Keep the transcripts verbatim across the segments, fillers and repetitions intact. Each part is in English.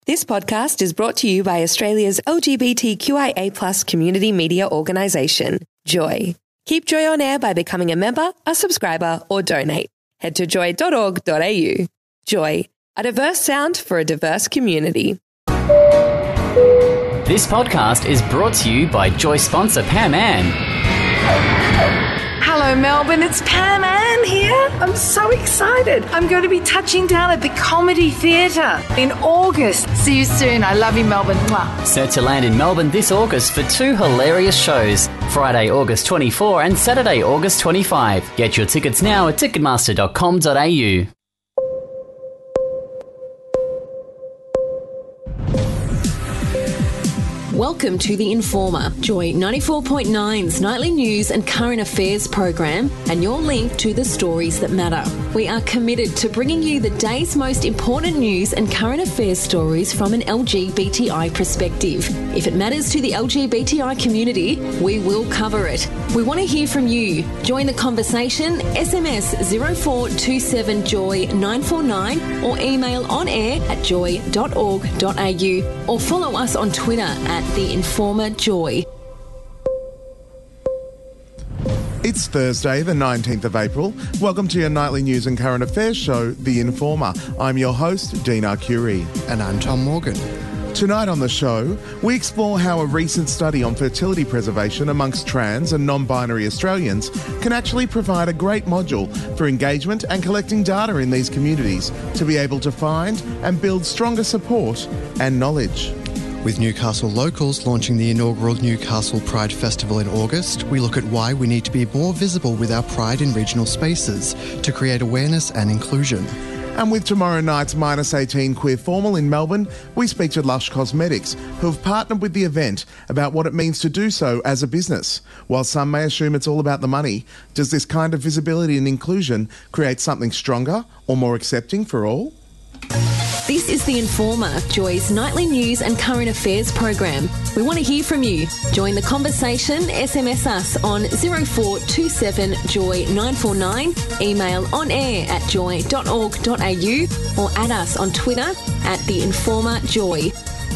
This podcast is brought to you by Australia's L G B T Q I A plus community media organisation, Joy. Keep Joy on air by becoming a member, a subscriber or donate. Head to joy dot org dot a u. Joy, a diverse sound for a diverse community. This podcast is brought to you by Joy sponsor Pam Ann. Hello Melbourne, it's Pam Ann here. I'm so excited. I'm going to be touching down at the Comedy Theatre in August. See you soon. I love you, Melbourne. Mwah. Set to land in Melbourne this August for two hilarious shows, Friday, August twenty-fourth and Saturday, August twenty-fifth. Get your tickets now at ticketmaster dot com dot a u. Welcome to The Informer, Joy ninety-four point nine's nightly news and current affairs program, and your link to the stories that matter. We are committed to bringing you the day's most important news and current affairs stories from an L G B T I perspective. If it matters to the L G B T I community, we will cover it. We want to hear from you. Join the conversation, S M S zero four two seven joy nine four nine or email on air at joy dot org dot a u or follow us on Twitter at The Informer Joy. It's Thursday, the nineteenth of April. Welcome to your nightly news and current affairs show, The Informer. I'm your host, Dean Arcuri. And I'm Tom Morgan. Tonight on the show, we explore how a recent study on fertility preservation amongst trans and non-binary Australians can actually provide a great module for engagement and collecting data in these communities to be able to find and build stronger support and knowledge. With Newcastle locals launching the inaugural Newcastle Pride Festival in August, we look at why we need to be more visible with our pride in regional spaces to create awareness and inclusion. And with tomorrow night's minus eighteen Queer Formal in Melbourne, we speak to Lush Cosmetics, who have partnered with the event about what it means to do so as a business. While some may assume it's all about the money, does this kind of visibility and inclusion create something stronger or more accepting for all? This is The Informer, Joy's nightly news and current affairs program. We want to hear from you. Join the conversation, S M S us on zero four two seven joy nine four nine, email on air at joy dot org dot a u or add us on Twitter at The Informer Joy.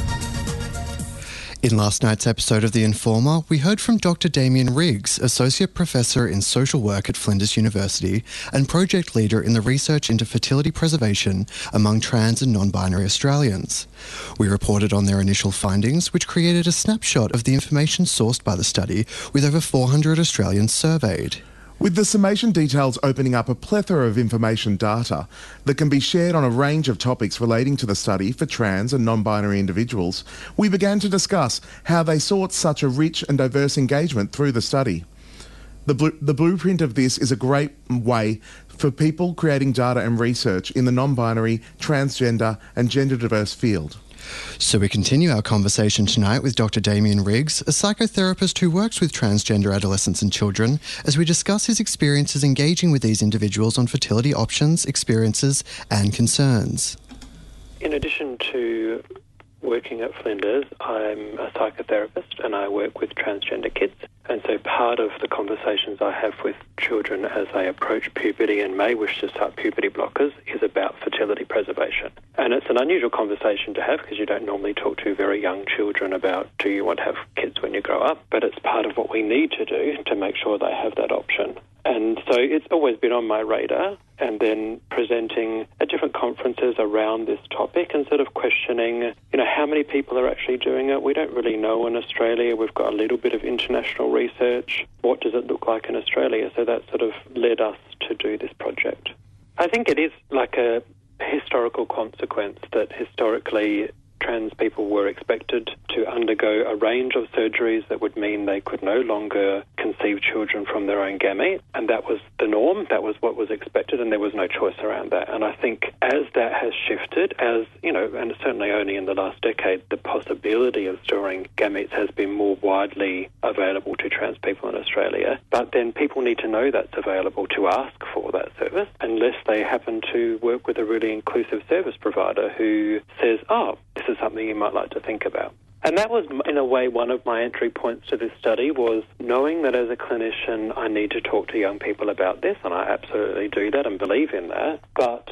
In last night's episode of The Informer, we heard from Doctor Damien Riggs, Associate Professor in Social Work at Flinders University and Project Leader in the research into fertility preservation among trans and non-binary Australians. We reported on their initial findings, which created a snapshot of the information sourced by the study with over four hundred Australians surveyed. With the summation details opening up a plethora of information data that can be shared on a range of topics relating to the study for trans and non-binary individuals, we began to discuss how they sought such a rich and diverse engagement through the study. The, bl- the blueprint of this is a great way for people creating data and research in the non-binary, transgender and gender-diverse field. So we continue our conversation tonight with Doctor Damien Riggs, a psychotherapist who works with transgender adolescents and children, as we discuss his experiences engaging with these individuals on fertility options, experiences and concerns. In addition to working at Flinders, I'm a psychotherapist and I work with transgender kids. And so part of the conversations I have with children as they approach puberty and may wish to start puberty blockers is about fertility preservation. And it's an unusual conversation to have because you don't normally talk to very young children about do you want to have kids when you grow up, but it's part of what we need to do to make sure they have that option. And so it's always been on my radar, and then presenting at different conferences around this topic and sort of questioning, you know, how many people are actually doing it. We don't really know in Australia. We've got a little bit of international research. What does it look like in Australia? So that sort of led us to do this project. I think it is like a historical consequence that historically trans people were expected to undergo a range of surgeries that would mean they could no longer conceive children from their own gamete, and that was the norm, that was what was expected, and there was no choice around that. And I think as that has shifted, as, you know, and certainly only in the last decade, the possibility of storing gametes has been more widely available to trans people in Australia, but then people need to know that's available to ask for that service, unless they happen to work with a really inclusive service provider who says, oh, this is something you might like to think about. And that was, in a way, one of my entry points to this study was knowing that as a clinician I need to talk to young people about this, and I absolutely do that and believe in that, but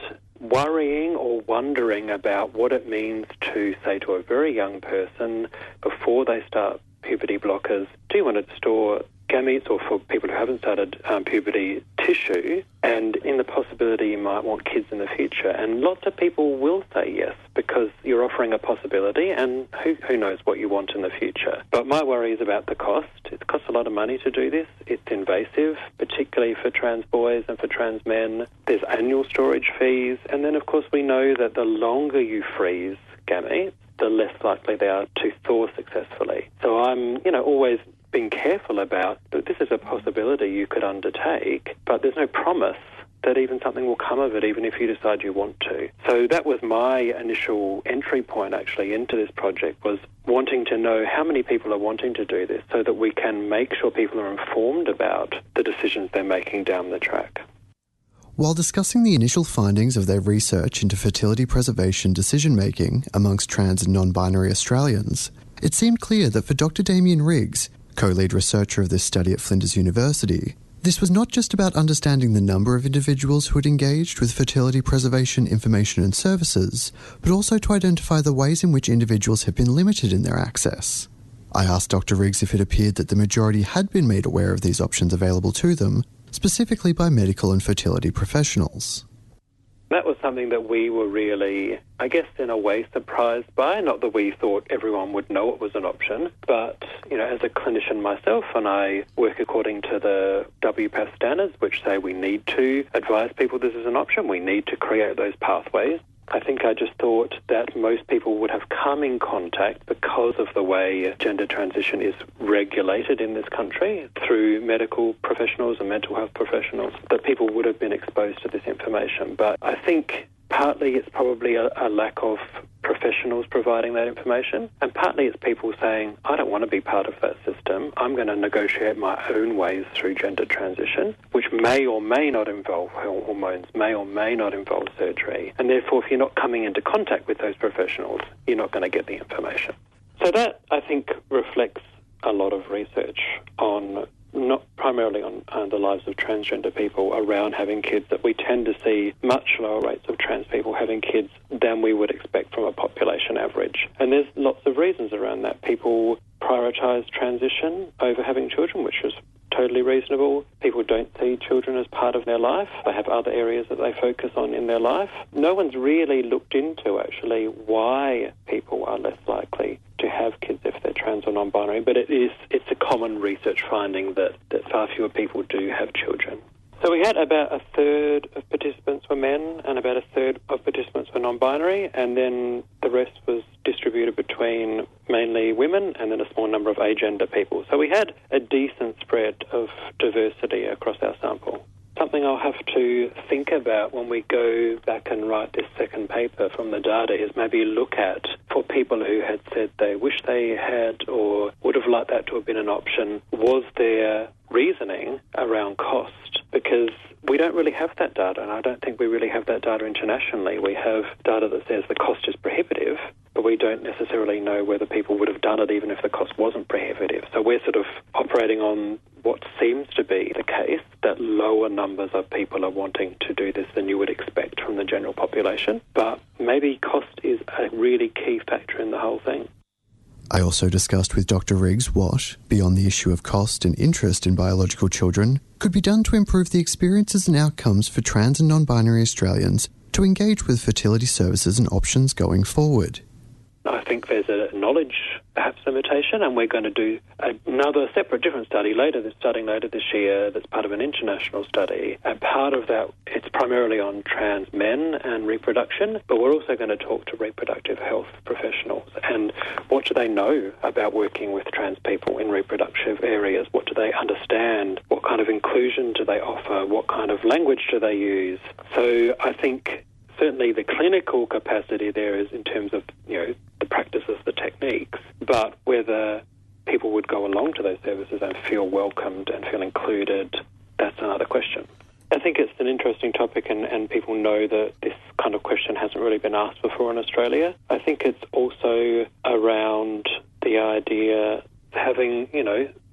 worrying or wondering about what it means to, say, to a very young person before they start puberty blockers, do you want to store gametes, or for people who haven't started um, puberty, tissue, and in the possibility you might want kids in the future. And lots of people will say yes because you're offering a possibility, and who, who knows what you want in the future. But my worry is about the cost. It costs a lot of money to do this. It's invasive, particularly for trans boys and for trans men. There's annual storage fees, and then of course we know that the longer you freeze gametes, the less likely they are to thaw successfully. So I'm, you know, always being careful about that this is a possibility you could undertake, but there's no promise that even something will come of it, even if you decide you want to. So that was my initial entry point, actually, into this project, was wanting to know how many people are wanting to do this so that we can make sure people are informed about the decisions they're making down the track. While discussing the initial findings of their research into fertility preservation decision-making amongst trans and non-binary Australians, it seemed clear that for Doctor Damien Riggs, co-lead researcher of this study at Flinders University, this was not just about understanding the number of individuals who had engaged with fertility preservation information and services, but also to identify the ways in which individuals have been limited in their access. I asked Doctor Riggs if it appeared that the majority had been made aware of these options available to them, specifically by medical and fertility professionals. That was something that we were really, I guess, in a way surprised by. Not that we thought everyone would know it was an option, but, you know, as a clinician myself, and I work according to the W PATH standards, which say we need to advise people this is an option, we need to create those pathways. I think I just thought that most people would have come in contact because of the way gender transition is regulated in this country through medical professionals and mental health professionals, that people would have been exposed to this information. But I think partly it's probably a, a lack of professionals providing that information, and partly it's people saying, I don't want to be part of that system, I'm going to negotiate my own ways through gender transition, which may or may not involve hormones, may or may not involve surgery, and therefore if you're not coming into contact with those professionals, you're not going to get the information. So that, I think, reflects a lot of research on, not primarily on uh, the lives of transgender people around having kids, that we tend to see much lower rates of trans people having kids than we would expect from a population average. And there's lots of reasons around that. People prioritise transition over having children, which is totally reasonable. People don't see children as part of their life. They have other areas that they focus on in their life. No one's really looked into actually why people are less likely to have kids if they're trans or non-binary, but it is it's a common research finding that, that far fewer people do have children. So we had about a third of participants were men and about a third of participants were non-binary, and then the rest was distributed between mainly women and then a small number of agender people. So we had a decent spread of diversity across our sample. Something I'll have to think about when we go back and write this second paper from the data is maybe look at, for people who had said they wish they had or would have liked that to have been an option, was there reasoning around cost? Because we don't really have that data, and I don't think we really have that data internationally. We have data that says the cost is prohibitive, but we don't necessarily know whether people would have done it even if the cost wasn't prohibitive. So we're sort of operating on what seems to be the case, that lower numbers of people are wanting to do this than you would expect from the general population. But maybe cost is a really key factor in the whole thing. I also discussed with Doctor Riggs what, beyond the issue of cost and interest in biological children, could be done to improve the experiences and outcomes for trans and non-binary Australians to engage with fertility services and options going forward. I think there's a knowledge, perhaps, limitation, and we're going to do another separate, different study later, this starting later this year, that's part of an international study. And part of that, it's primarily on trans men and reproduction, but we're also going to talk to reproductive health professionals and what do they know about working with trans people in reproductive areas? What do they understand? What kind of inclusion do they offer? What kind of language do they use? So I think certainly the clinical capacity there is in terms of, you know, the practices, the techniques, but whether people would go along to those services and feel welcomed and feel included, that's another question. I think it's an interesting topic, and, and people know that this kind of question hasn't really been asked before in Australia. I think it's also around the idea of having, you know,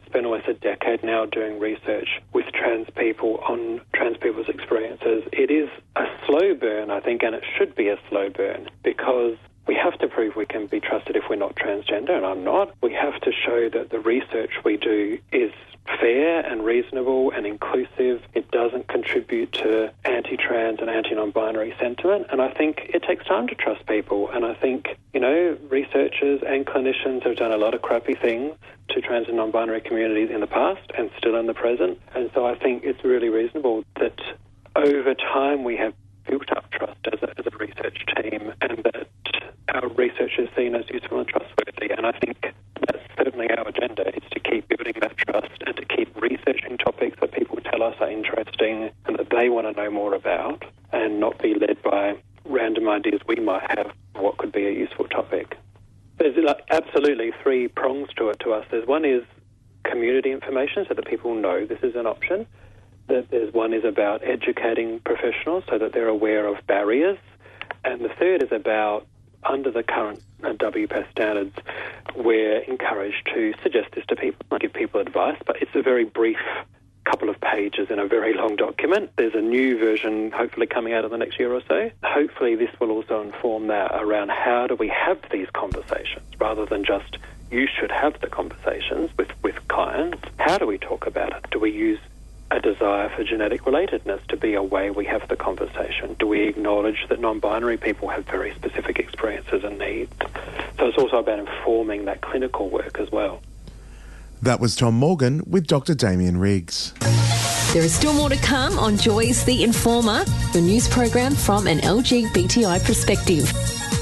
spent almost a decade now doing research with trans people on trans people's experiences. It is a slow burn, I think, and it should be a slow burn because we have to prove we can be trusted if we're not transgender, and I'm not. We have to show that the research we do is fair and reasonable and inclusive. It doesn't contribute to anti-trans and anti-non-binary sentiment, and I think it takes time to trust people. And I think, you know, researchers and clinicians have done a lot of crappy things to trans and non-binary communities in the past and still in the present. And so I think it's really reasonable that over time we have built up trust as a, as a research team and that our research is seen as useful and trustworthy. And I think that's certainly our agenda, is to keep building that trust and to keep researching topics that people tell us are interesting and that they want to know more about, and not be led by random ideas we might have of what could be a useful topic. There's like absolutely three prongs to it to us. There's one is community information so that people know this is an option. There's one is about educating professionals so that they're aware of barriers. And the third is about, under the current uh, W P A S standards, we're encouraged to suggest this to people and give people advice, but it's a very brief couple of pages in a very long document. There's a new version hopefully coming out in the next year or so. Hopefully this will also inform that around how do we have these conversations rather than just you should have the conversations with, with clients. How do we talk about it? Do we use a desire for genetic relatedness to be a way we have the conversation? Do we acknowledge that non-binary people have very specific experiences and needs? So it's also about informing that clinical work as well. That was Tom Morgan with Doctor Damien Riggs. There is still more to come on Joy's The Informer, the news program from an L G B T I perspective.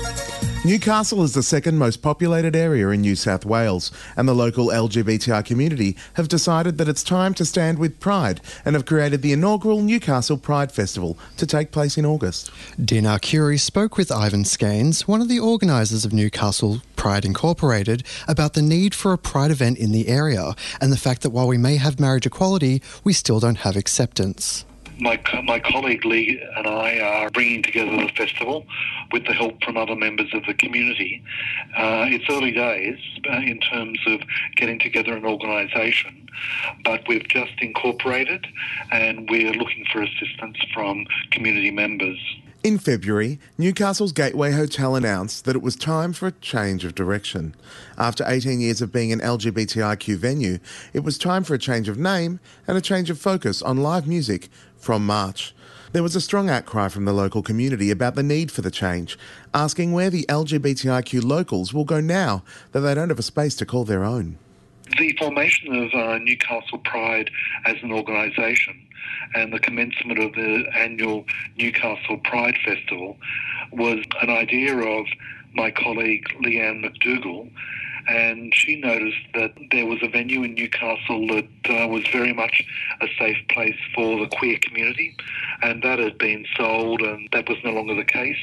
Newcastle is the second most populated area in New South Wales, and the local L G B T I community have decided that it's time to stand with Pride and have created the inaugural Newcastle Pride Festival to take place in August. Dinar Curie spoke with Ivan Scanes, one of the organisers of Newcastle Pride Incorporated, about the need for a Pride event in the area and the fact that while we may have marriage equality, we still don't have acceptance. My, co- my colleague Lee and I are bringing together the festival with the help from other members of the community. Uh, it's early days uh, in terms of getting together an organisation, but we've just incorporated and we're looking for assistance from community members. In February, Newcastle's Gateway Hotel announced that it was time for a change of direction. After eighteen years of being an L G B T I Q venue, it was time for a change of name and a change of focus on live music from March. There was a strong outcry from the local community about the need for the change, asking where the L G B T I Q locals will go now that they don't have a space to call their own. The formation of uh, Newcastle Pride as an organisation and the commencement of the annual Newcastle Pride Festival was an idea of my colleague Leanne McDougall, and she noticed that there was a venue in Newcastle that uh, was very much a safe place for the queer community, and that had been sold and that was no longer the case.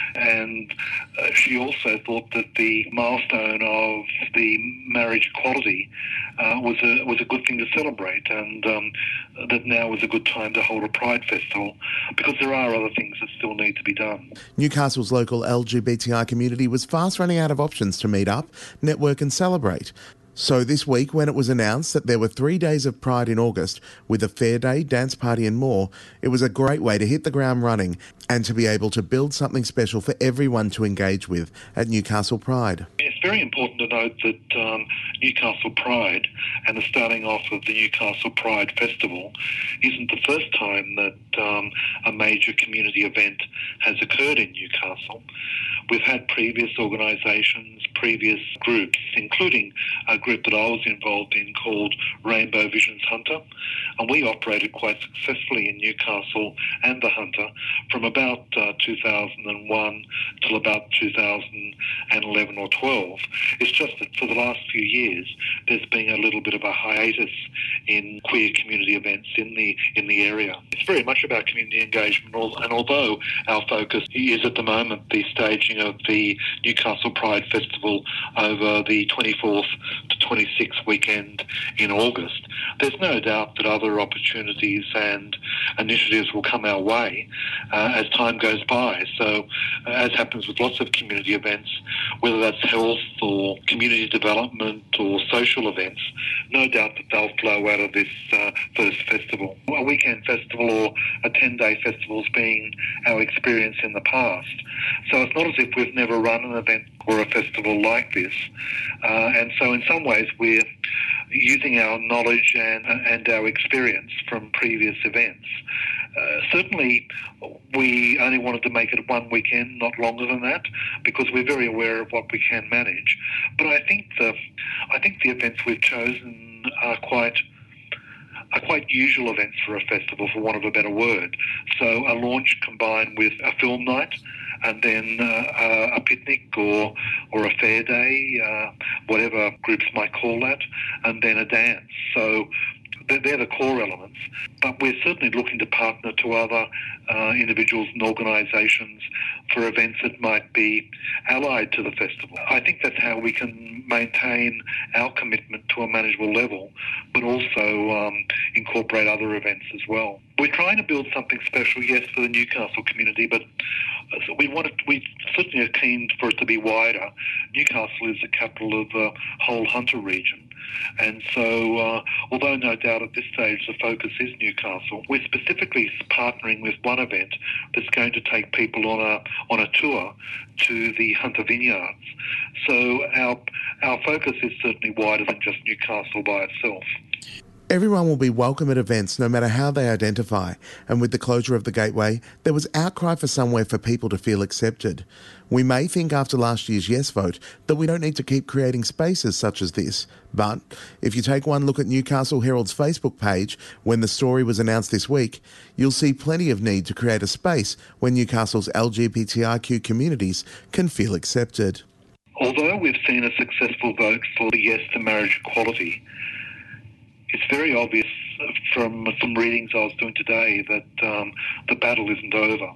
And uh, she also thought that the milestone of the marriage equality uh, was a was a good thing to celebrate, and um, that now was a good time to hold a Pride Festival because there are other things that still need to be done. Newcastle's local L G B T I community was fast running out of options to meet up, network and celebrate. So this week, when it was announced that there were three days of Pride in August with a fair day, dance party and more, it was a great way to hit the ground running and to be able to build something special for everyone to engage with at Newcastle Pride. It's very important to note that um, Newcastle Pride and the starting off of the Newcastle Pride Festival isn't the first time that um, a major community event has occurred in Newcastle. We've had previous organisations, previous groups, including a group that I was involved in called Rainbow Visions Hunter, and we operated quite successfully in Newcastle and the Hunter from about uh, two thousand one till about two thousand eleven or twelve. It's just that for the last few years there's been a little bit of a hiatus in queer community events in the in the area. It's very much about community engagement, and although our focus is at the moment the staging of the Newcastle Pride Festival over the twenty-fourth to twenty-sixth weekend in August, there's no doubt that other opportunities and initiatives will come our way uh, as time goes by. So, uh, as happens with lots of community events, whether that's health or community development or social events, no doubt that they'll flow out of this uh, first festival. A weekend festival or a ten-day festival has been our experience in the past. So it's not as if we've never run an event or a festival like this. Uh, and so in some ways we're using our knowledge and, and our experience from previous events. Uh, certainly, we only wanted to make it one weekend, not longer than that, because we're very aware of what we can manage. But I think the, I think the events we've chosen are quite, are quite usual events for a festival, for want of a better word. So a launch combined with a film night, and then uh, a picnic or or a fair day, uh, whatever groups might call that, and then a dance. So they're the core elements, but we're certainly looking to partner to other uh, individuals and organisations for events that might be allied to the festival. I think that's how we can maintain our commitment to a manageable level, but also um, incorporate other events as well. We're trying to build something special, yes, for the Newcastle community, but we want it, we certainly are keen for it to be wider. Newcastle is the capital of the whole Hunter region. And so, uh, although no doubt at this stage the focus is Newcastle, we're specifically partnering with one event that's going to take people on a on a tour to the Hunter Vineyards. So our our focus is certainly wider than just Newcastle by itself. Everyone will be welcome at events no matter how they identify, and with the closure of the gateway, there was outcry for somewhere for people to feel accepted. We may think after last year's yes vote that we don't need to keep creating spaces such as this, but if you take one look at Newcastle Herald's Facebook page when the story was announced this week, you'll see plenty of need to create a space where Newcastle's L G B T I Q communities can feel accepted. Although we've seen a successful vote for the yes to marriage equality, it's very obvious from some readings I was doing today that um, the battle isn't over.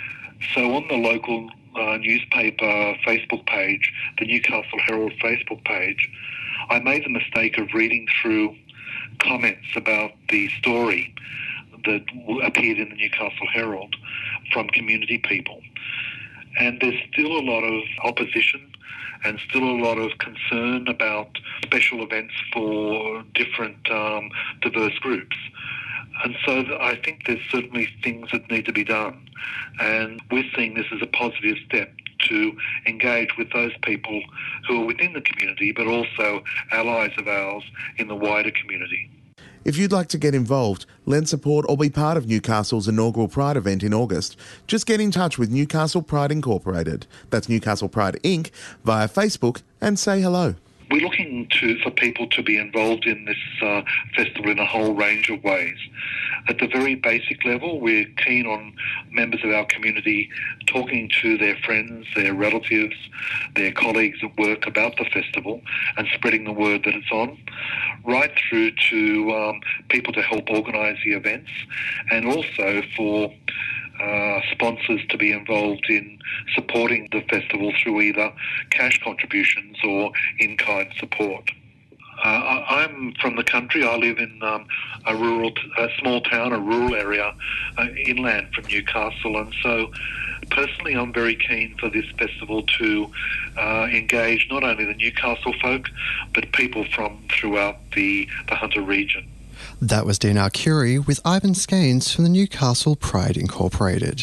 So on the local uh, newspaper Facebook page, the Newcastle Herald Facebook page, I made the mistake of reading through comments about the story that appeared in the Newcastle Herald from community people. And there's still a lot of opposition and still a lot of concern about special events for different um, diverse groups. And so I think there's certainly things that need to be done. And we're seeing this as a positive step to engage with those people who are within the community, but also allies of ours in the wider community. If you'd like to get involved, lend support or be part of Newcastle's inaugural Pride event in August, just get in touch with Newcastle Pride Incorporated. That's Newcastle Pride Incorporated via Facebook and say hello. We're looking to for people to be involved in this uh, festival in a whole range of ways. At the very basic level, we're keen on members of our community talking to their friends, their relatives, their colleagues at work about the festival and spreading the word that it's on, right through to um, people to help organise the events, and also for Uh, sponsors to be involved in supporting the festival through either cash contributions or in-kind support. Uh, I'm from the country. I live in um, a rural, a small town, a rural area uh, inland from Newcastle, and so personally I'm very keen for this festival to uh, engage not only the Newcastle folk but people from throughout the, the Hunter region. That was Dina Curie with Ivan Scaines from the Newcastle Pride Incorporated.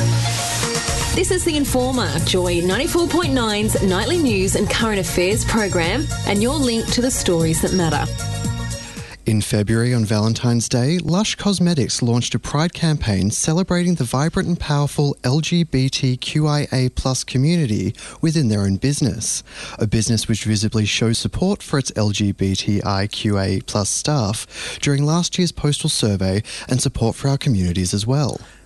This is The Informer, Joy ninety-four point nine's nightly news and current affairs program, and your link to the stories that matter. In February on Valentine's Day, Lush Cosmetics launched a Pride campaign celebrating the vibrant and powerful L G B T Q I A plus community within their own business, a business which visibly shows support for its L G B T I Q A plus staff during last year's postal survey and support for our communities as well.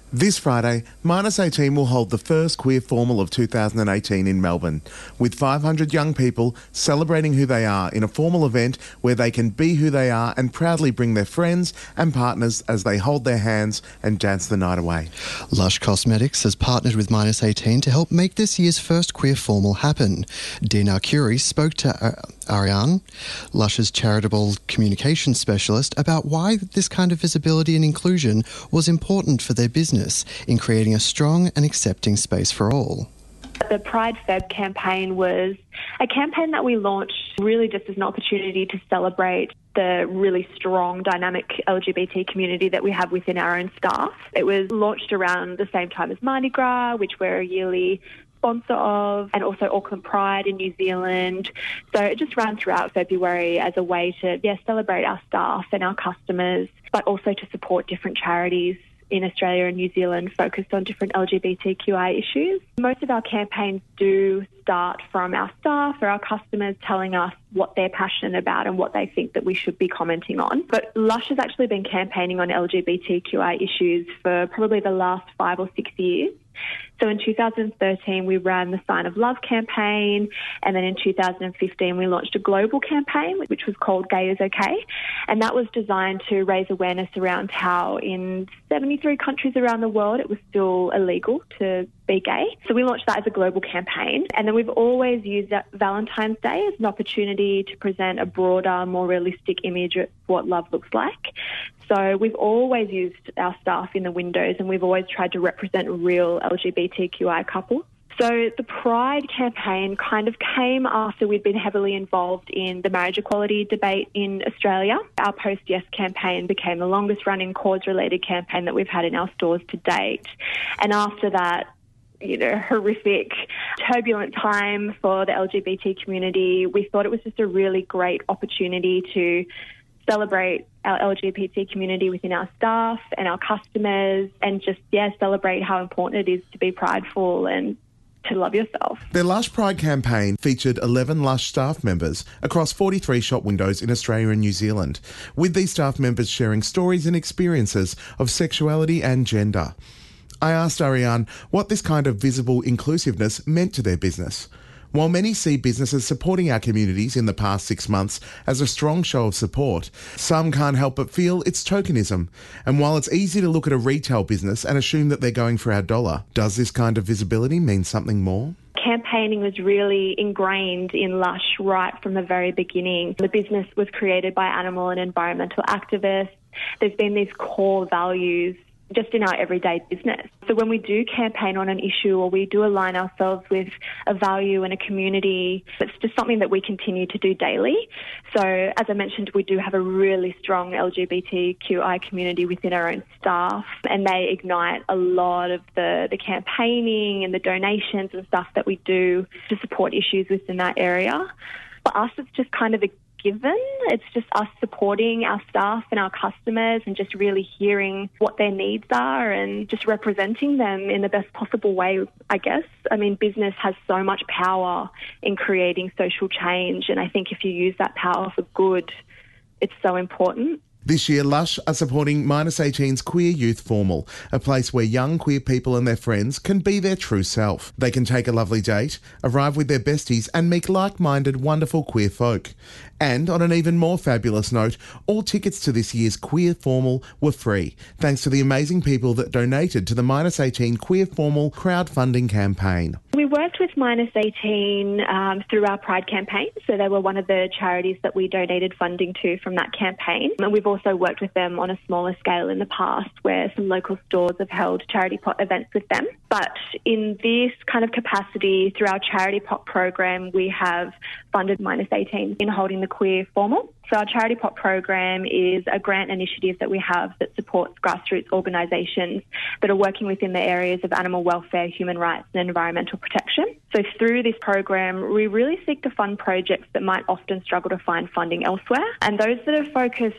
This Friday, Minus eighteen will hold the first queer formal of two thousand eighteen in Melbourne, with five hundred young people celebrating who they are in a formal event where they can be who they are and proudly bring their friends and partners as they hold their hands and dance the night away. Lush Cosmetics has partnered with Minus eighteen to help make this year's first queer formal happen. Dean Arcuri spoke to uh, Ariane, Lush's charitable communications specialist, about why this kind of visibility and inclusion was important for their business in creating a strong and accepting space for all. The Pride Feb campaign was a campaign that we launched really just as an opportunity to celebrate the really strong, dynamic L G B T community that we have within our own staff. It was launched around the same time as Mardi Gras, which we're a yearly sponsor of, and also Auckland Pride in New Zealand. So it just ran throughout February as a way to yeah, celebrate our staff and our customers, but also to support different charities in Australia and New Zealand focused on different L G B T Q I issues. Most of our campaigns do start from our staff or our customers telling us what they're passionate about and what they think that we should be commenting on. But Lush has actually been campaigning on L G B T Q I issues for probably the last five or six years. So in two thousand thirteen, we ran the Sign of Love campaign, and then in two thousand fifteen, we launched a global campaign, which was called Gay is Okay, and that was designed to raise awareness around how in seventy-three countries around the world, it was still illegal to be gay. So we launched that as a global campaign, and then we've always used Valentine's Day as an opportunity to present a broader, more realistic image of what love looks like. So we've always used our staff in the windows, and we've always tried to represent real L G B T Q I couples. So the Pride campaign kind of came after we'd been heavily involved in the marriage equality debate in Australia. Our Post Yes campaign became the longest running cause-related campaign that we've had in our stores to date. And after that, you know, horrific, turbulent time for the L G B T community, we thought it was just a really great opportunity to celebrate our L G B T community within our staff and our customers, and just, yeah, celebrate how important it is to be prideful and to love yourself. Their Lush Pride campaign featured eleven Lush staff members across forty-three shop windows in Australia and New Zealand, with these staff members sharing stories and experiences of sexuality and gender. I asked Ariane what this kind of visible inclusiveness meant to their business. While many see businesses supporting our communities in the past six months as a strong show of support, some can't help but feel it's tokenism. And while it's easy to look at a retail business and assume that they're going for our dollar, does this kind of visibility mean something more? Campaigning was really ingrained in Lush right from the very beginning. The business was created by animal and environmental activists. There's been these core values just in our everyday business. So when we do campaign on an issue or we do align ourselves with a value and a community, it's just something that we continue to do daily. So as I mentioned, we do have a really strong L G B T Q I community within our own staff, and they ignite a lot of the, the campaigning and the donations and stuff that we do to support issues within that area. For us, it's just kind of a given. It's just us supporting our staff and our customers and just really hearing what their needs are and just representing them in the best possible way, I guess. I mean, business has so much power in creating social change, and I think if you use that power for good, it's so important. This year, Lush are supporting Minus eighteen's Queer Youth Formal, a place where young queer people and their friends can be their true self. They can take a lovely date, arrive with their besties and meet like-minded, wonderful queer folk. And on an even more fabulous note, all tickets to this year's Queer Formal were free, thanks to the amazing people that donated to the Minus eighteen Queer Formal crowdfunding campaign. We worked with Minus eighteen um, through our Pride campaign, so they were one of the charities that we donated funding to from that campaign. And we've also worked with them on a smaller scale in the past, where some local stores have held charity pot events with them. But in this kind of capacity, through our charity pot program, we have funded Minus eighteen in holding the Queer Formal. So our Charity Pot program is a grant initiative that we have that supports grassroots organisations that are working within the areas of animal welfare, human rights and environmental protection. So through this program, we really seek to fund projects that might often struggle to find funding elsewhere, and those that are focused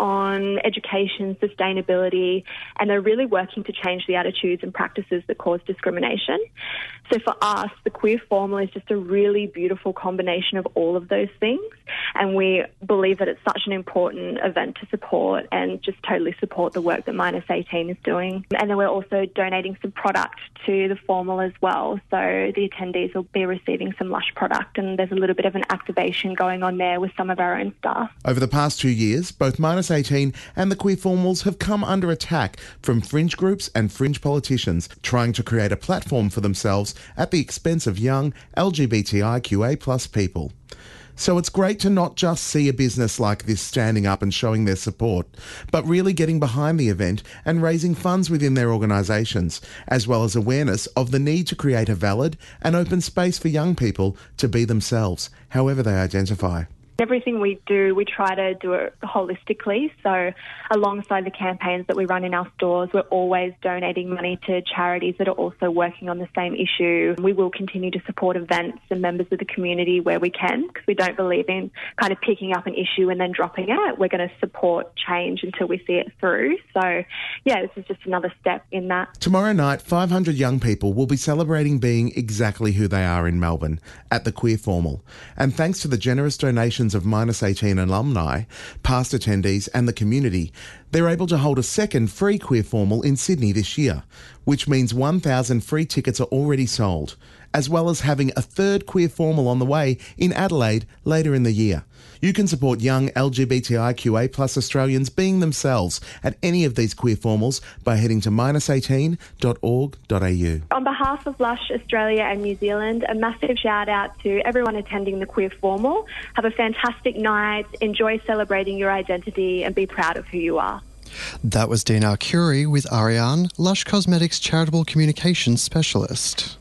on education, sustainability, and they're really working to change the attitudes and practices that cause discrimination. So for us, the Queer Formal is just a really beautiful combination of all of those things, and we believe that it's such an important event to support and just totally support the work that Minus eighteen is doing. And then we're also donating some product to the Formal as well, so the attendees will be receiving some Lush product, and there's a little bit of an activation going on there with some of our own staff. Over the past two years, both Minus eighteen and the Queer Formals have come under attack from fringe groups and fringe politicians trying to create a platform for themselves at the expense of young L G B T I Q A plus people. So it's great to not just see a business like this standing up and showing their support, but really getting behind the event and raising funds within their organisations, as well as awareness of the need to create a valid and open space for young people to be themselves, however they identify. Everything we do, we try to do it holistically. So alongside the campaigns that we run in our stores, we're always donating money to charities that are also working on the same issue. We will continue to support events and members of the community where we can, because we don't believe in kind of picking up an issue and then dropping it. We're going to support change until we see it through. So, yeah, this is just another step in that. Tomorrow night, five hundred young people will be celebrating being exactly who they are in Melbourne at the Queer Formal. And thanks to the generous donations of Minus eighteen alumni, past attendees and the community, they're able to hold a second free Queer Formal in Sydney this year, which means one thousand free tickets are already sold, as well as having a third Queer Formal on the way in Adelaide later in the year. You can support young L G B T I Q A plus Australians being themselves at any of these Queer Formals by heading to minus eighteen dot org dot a u. On behalf of Lush Australia and New Zealand, a massive shout out to everyone attending the Queer Formal. Have a fantastic night, enjoy celebrating your identity and be proud of who you are. That was Dina Curie with Ariane, Lush Cosmetics Charitable Communications Specialist.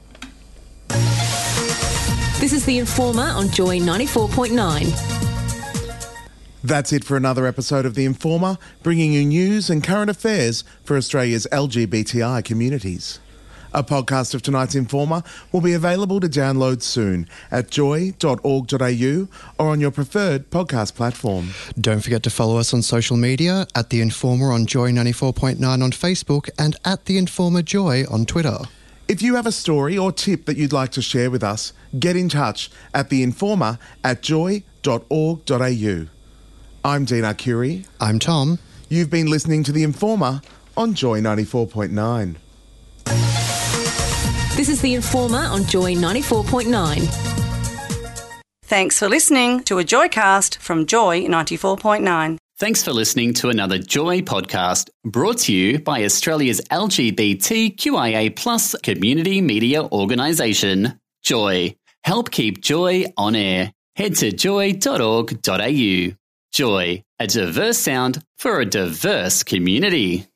This is The Informer on Joy ninety-four point nine. That's it for another episode of The Informer, bringing you news and current affairs for Australia's L G B T I communities. A podcast of tonight's Informer will be available to download soon at joy dot org dot a u or on your preferred podcast platform. Don't forget to follow us on social media at The Informer on Joy ninety-four point nine on Facebook and at The Informer Joy on Twitter. If you have a story or tip that you'd like to share with us, get in touch at the informer at joy dot org dot a u. I'm Dina Curie. I'm Tom. You've been listening to The Informer on Joy ninety-four point nine. This is The Informer on Joy ninety-four point nine. Thanks for listening to a Joycast from Joy ninety-four point nine. Thanks for listening to another Joy podcast brought to you by Australia's L G B T Q I A plus community media organisation, Joy. Help keep Joy on air. Head to joy dot org dot a u. Joy, a diverse sound for a diverse community.